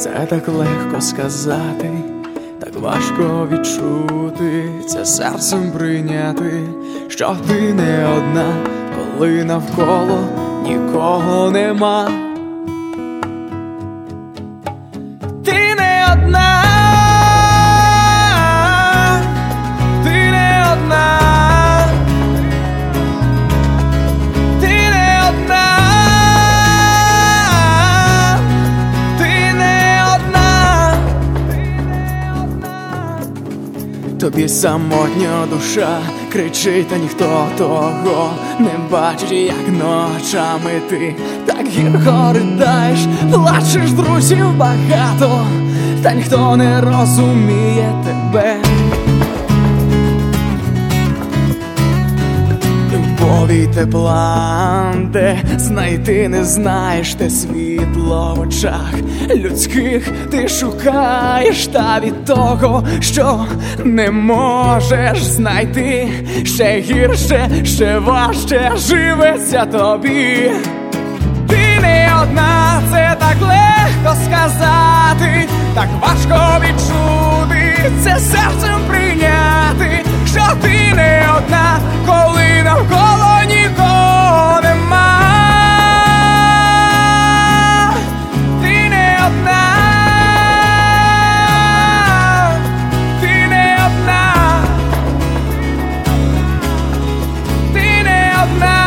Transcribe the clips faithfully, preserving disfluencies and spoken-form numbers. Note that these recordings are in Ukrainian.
Це так легко сказати, так важко відчути, це серцем прийняти, що ти не одна, коли навколо нікого нема. Ти не одна, ти не одна, ти не одна, ти не одна. Тобі самотня душа кричить, та ніхто того не бачить, як ночами ти так гірко riдаєш, плачеш, друзів багато, та ніхто не розуміє тебе. Любові тепла, де знайти не знаєш, те світло в очах людських ти шукаєш, та від того, що не можеш знайти, ще гірше, ще важче живеться тобі. Ти не одна, це так легко сказати, так важко відчути, це серцем прийняти, що ти не одна, коли навколо нікого нема. Ти не одна, ти не одна, ти не одна,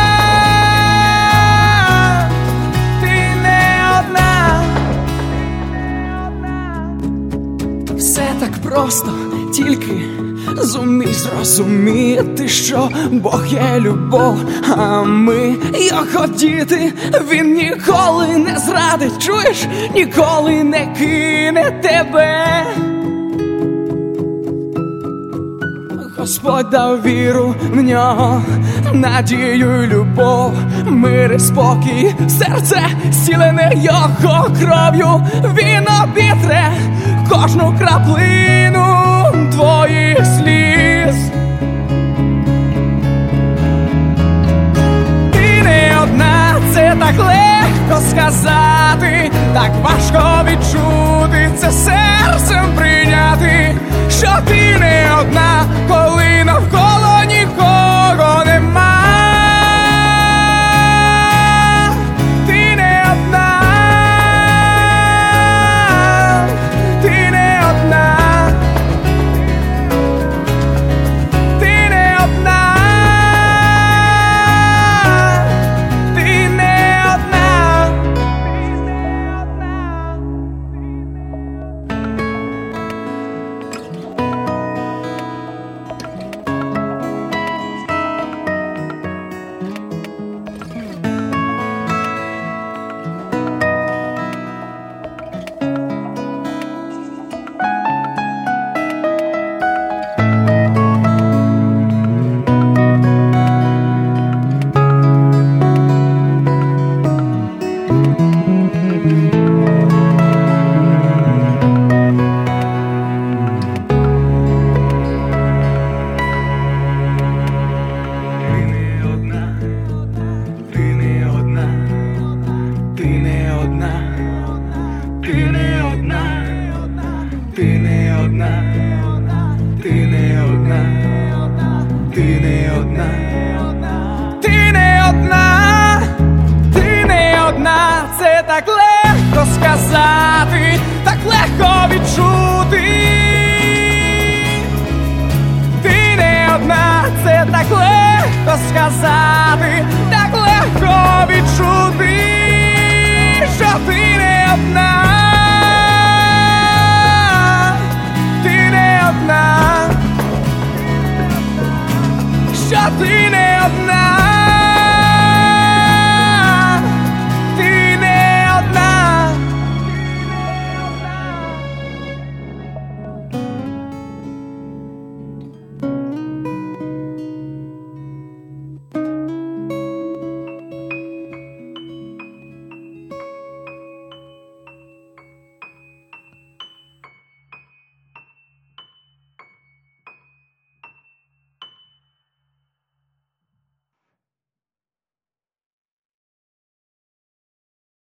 ти не одна. Все так просто, тільки зумій зрозуміти, що Бог є любов, а ми його діти. Він ніколи не зрадить, чуєш, ніколи не кине тебе. Господь дав віру в нього, надію й любов, мир і спокій, серце зцілене його кров'ю. Він обітре кожну краплину твоїх сліз. Ти не одна, це так легко сказати, так важко відчути, це серцем прийняти, що ти не одна, коли навколо нікого нема. Ти не одна, ти не одна, ти не одна, ти не одна. Це так легко сказати, так легко відчути. Ти не одна, це так легко сказати,